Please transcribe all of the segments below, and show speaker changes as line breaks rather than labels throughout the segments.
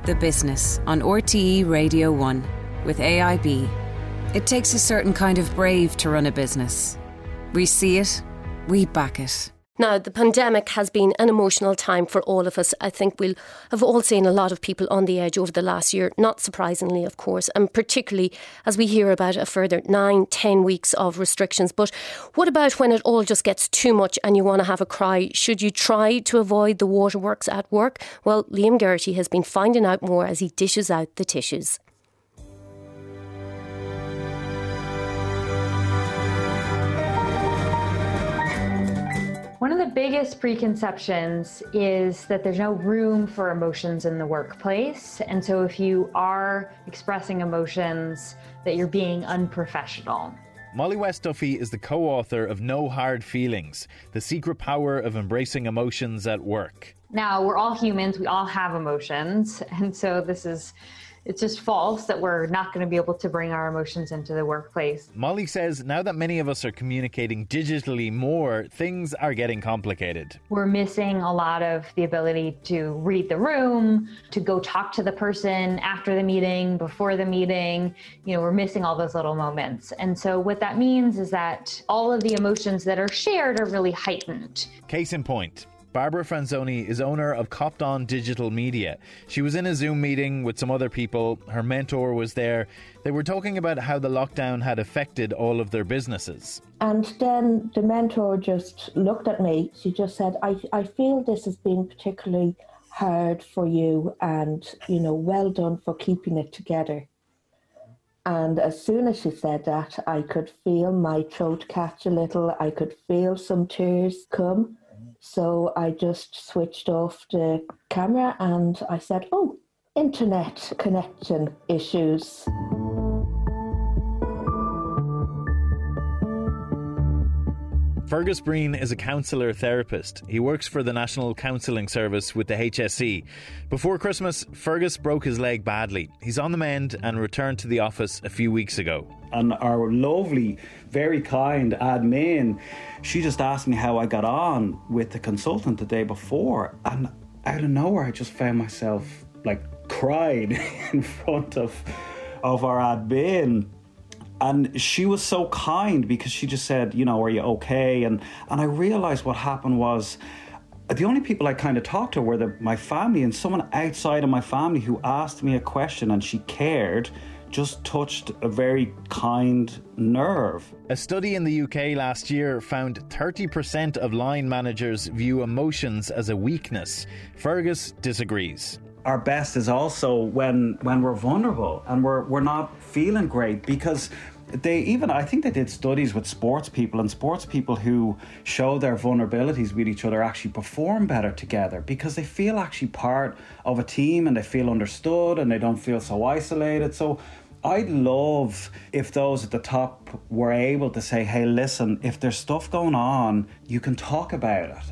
The Business on RTE Radio 1 with AIB. It takes a certain kind of brave to run a business. We see it, we back it.
Now, the pandemic has been an emotional time for all of us. I think we'll have all seen a lot of people on the edge over the last year, not surprisingly, of course, and particularly as we hear about a further 9-10 weeks of restrictions. But what about when it all just gets too much and you want to have a cry? Should you try to avoid the waterworks at work? Well, Liam Geraghty has been finding out more as he dishes out the tissues.
One of the biggest preconceptions is that there's no room for emotions in the workplace. And so if you are expressing emotions, that you're being unprofessional.
Molly West Duffy is the co-author of No Hard Feelings, The Secret Power of Embracing Emotions at Work.
Now, we're all humans, we all have emotions. And so it's just false that we're not going to be able to bring our emotions into the workplace.
Molly says now that many of us are communicating digitally more, things are getting complicated.
We're missing a lot of the ability to read the room, to go talk to the person after the meeting, before the meeting. We're missing all those little moments. And so what that means is that all of the emotions that are shared are really heightened.
Case in point. Barbara Franzoni is owner of Copped On Digital Media. She was in a Zoom meeting with some other people. Her mentor was there. They were talking about how the lockdown had affected all of their businesses.
And then the mentor just looked at me. She just said, I feel this has been particularly hard for you and, well done for keeping it together. And as soon as she said that, I could feel my throat catch a little. I could feel some tears come. So I just switched off the camera and I said, internet connection issues.
Fergus Breen is a counsellor therapist. He works for the National Counselling Service with the HSE. Before Christmas, Fergus broke his leg badly. He's on the mend and returned to the office a few weeks ago.
And our lovely, very kind admin, she just asked me how I got on with the consultant the day before. And out of nowhere, I just found myself crying in front of our admin. And she was so kind because she just said, are you okay? And I realised what happened was the only people I kind of talked to were my family, and someone outside of my family who asked me a question and she cared just touched a very kind nerve.
A study in the UK last year found 30% of line managers view emotions as a weakness. Fergus disagrees.
Our best is also when we're vulnerable and we're not feeling great, because I think they did studies with sports people, and sports people who show their vulnerabilities with each other actually perform better together because they feel actually part of a team and they feel understood and they don't feel so isolated. So I'd love if those at the top were able to say, hey, listen, if there's stuff going on, you can talk about it.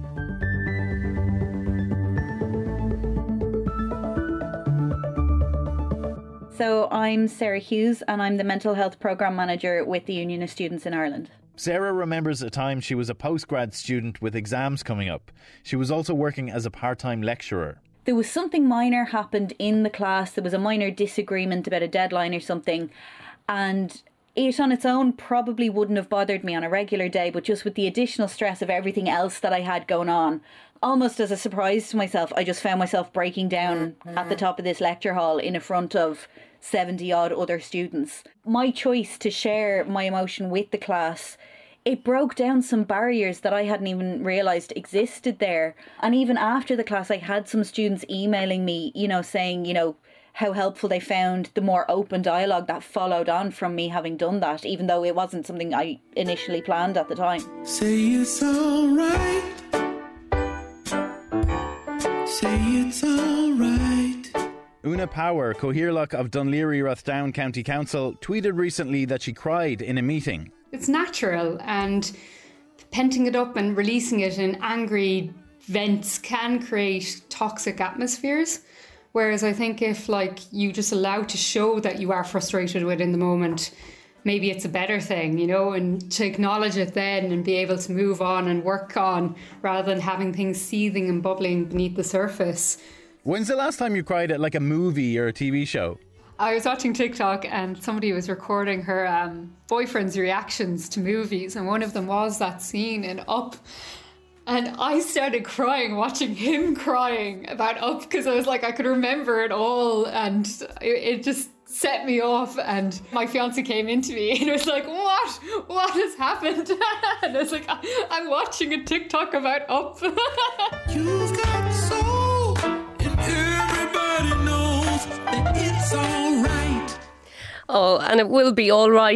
So I'm Sarah Hughes and I'm the Mental Health Programme Manager with the Union of Students in Ireland.
Sarah remembers a time she was a postgrad student with exams coming up. She was also working as a part-time lecturer.
There was something minor happened in the class. There was a minor disagreement about a deadline or something. And it on its own probably wouldn't have bothered me on a regular day, but just with the additional stress of everything else that I had going on, almost as a surprise to myself, I just found myself breaking down at the top of this lecture hall in front of 70 odd other students. My choice to share my emotion with the class, it broke down some barriers that I hadn't even realised existed there. And even after the class, I had some students emailing me, saying, how helpful they found the more open dialogue that followed on from me having done that, even though it wasn't something I initially planned at the time.
Say it's all right. Say it's all right.
Una Power, Cathaoirleach of Dunleary Rathdown County Council, tweeted recently that she cried in a meeting.
It's natural, and penting it up and releasing it in angry vents can create toxic atmospheres. Whereas I think if you just allow to show that you are frustrated within the moment, maybe it's a better thing, and to acknowledge it then and be able to move on and work on rather than having things seething and bubbling beneath the surface.
When's the last time you cried at like a movie or a TV show?
I was watching TikTok and somebody was recording her boyfriend's reactions to movies, and one of them was that scene in Up. And I started crying, watching him crying about Up, because I was like, I could remember it all, and it just set me off. And my fiance came into me and was like, what has happened? And I was like, I'm watching a TikTok about Up.
You've got soul, and everybody knows that it's all right.
Oh, and it will be all right.